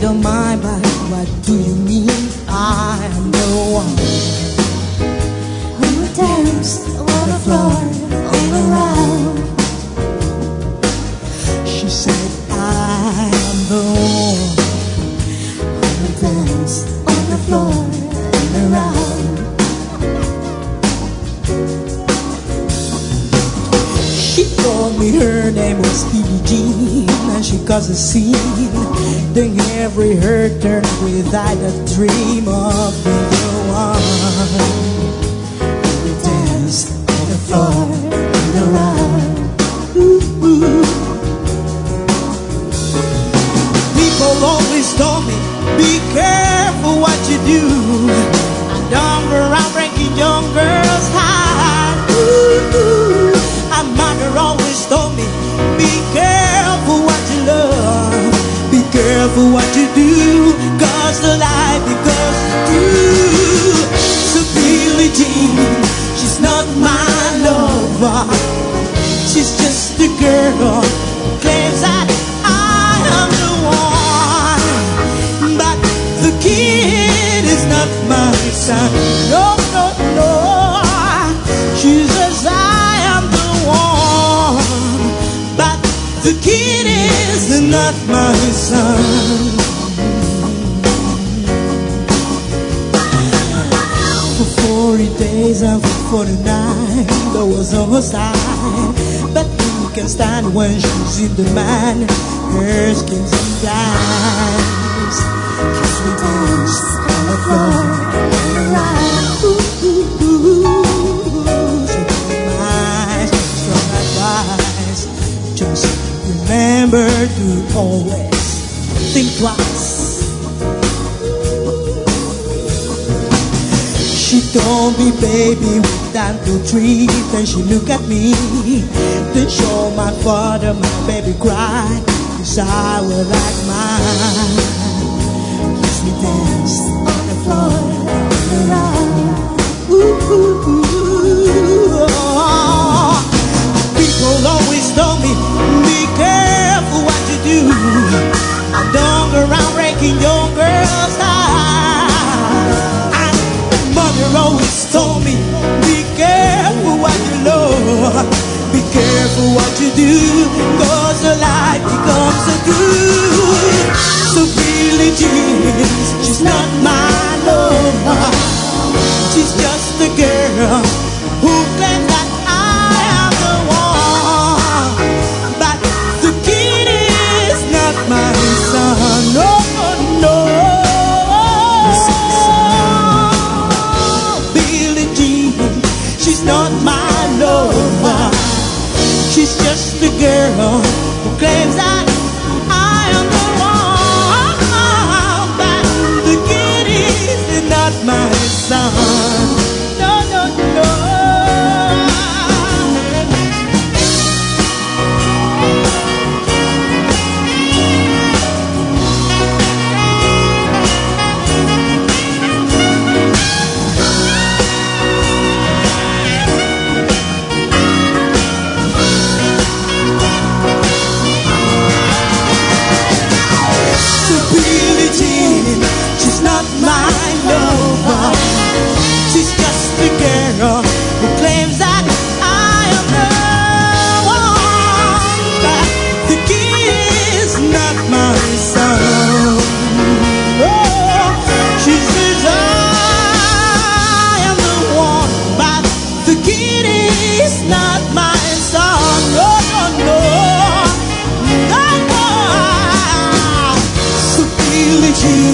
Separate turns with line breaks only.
don't mind, but what do you mean? I am the one
who would dance on the floor all around.
She said I am the one
who would dance on the floor all around.
She told me her name was Billie Jean, and she caused a scene. Then every hurt turned without a dream of being the one
who danced on the floor and around.
Ooh, ooh. People always told me, be careful what you do. And don't go around breaking young girls' hearts. Ooh, ooh. And mother always told me, be careful what you love. Be careful what you do, cause the life becomes true. So Billie Jean, she's not my lover. She's just a girl who claims that I am the one. But the kid is not my son. No, no, no. She says I am the one. But the kid is not my son. For 40 days and for 40 nights, there was almost time. But who can stand when she's in demand? Her skin's in glass.
We dance on the floor and around.
Ooh, ooh, ooh. So my strong advice, just remember to always think twice. She told me, baby, we're down to 3. Then she looked at me. Then show my father, my baby cried. Cause I was like mine. Kiss me dance
On the floor and around.
ooh, ooh, ooh. Oh. People always told me, be careful what you do. And don't go around breaking your girl's heart. And mother always told me, be careful what you love. Be careful what you do, cause the life becomes a truth. So Billie Jean, she's not my lover. She's just a girl who claims that I am the one. But the kid is not my son. No, no, no. Billie Jean, she's not my lover. She's just a girl who claims that I am the one. But the kid is not my son. No, no, no. So Billie Jean, she's not my lover. She's just a girl who claims that I am the one. But the kid is not my son. Oh, she says I am the one, but the kid is not my son. No, no, no, no, no. So Billie Jean,